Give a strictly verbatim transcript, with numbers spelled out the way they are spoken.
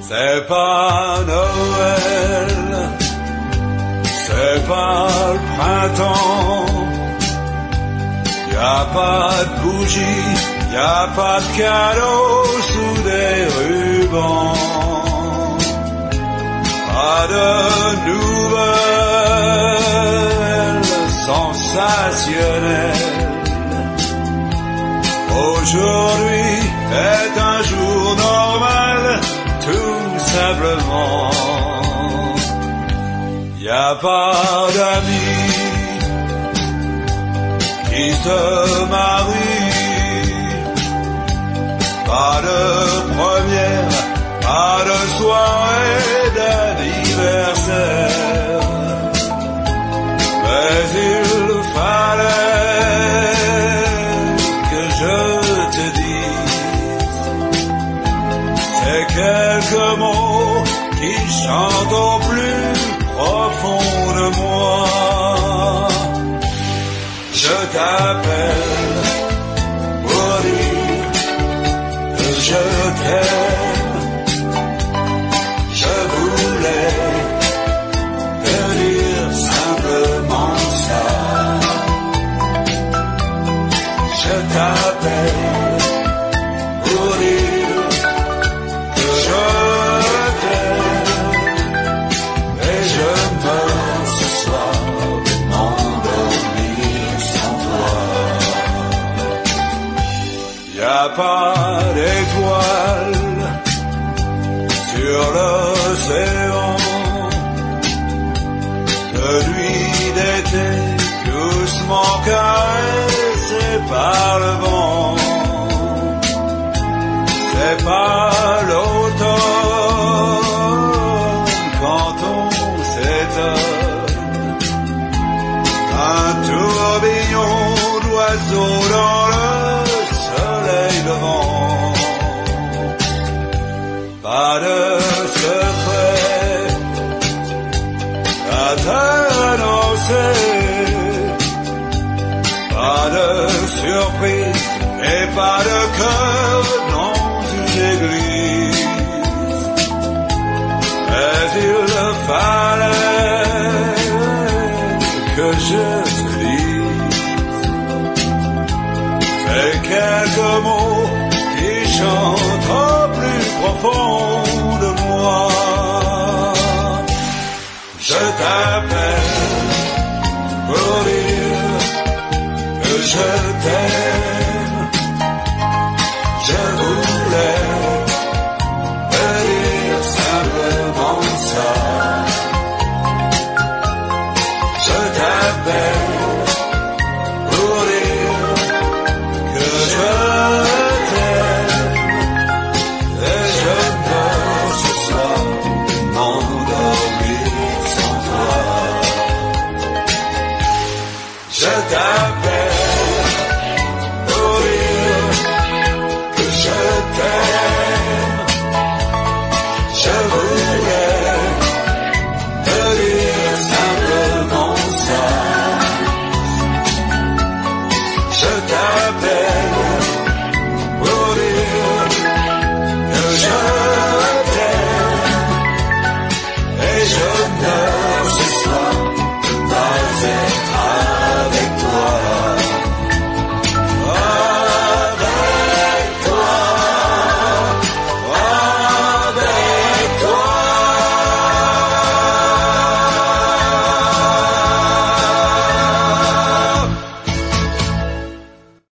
C'est pas Noël, c'est pas le printemps, y a pas de bougies, y a pas de cadeaux sous des rubans, pas de nouvelles sensationnelles. Aujourd'hui est un jour normal, tout simplement. Y a pas d'amis qui se marient, pas de première, pas de soirée d'anniversaire. Mais il fallait que je te dise ces quelques mots qui chantent au plus profond de moi. Je t'appelle pour dire que je t'aime. Je voulais te dire simplement ça. Je t'appelle pour dire que je t'aime. Et je meurs ce soir de m'endormir sans toi. Y a pas d'étoiles sur l'océan, de nuit d'été doucement caressée par le vent. C'est pas l'automne quand on s'étonne, un tourbillon d'oiseaux dans le soleil levant. Pas de secret à t'annoncer, pas de surprise et pas de cœur dans une église. Mais il fallait que je te dise ces quelques mots qui chantent au plus profond de moi. Je t'appelle pour dire que je t'aime. Je voulais te dire simplement ça. Je t'appelle pour dire que je t'aime. Et je meurs ce soir de m'endormir sans toi. Je t'appelle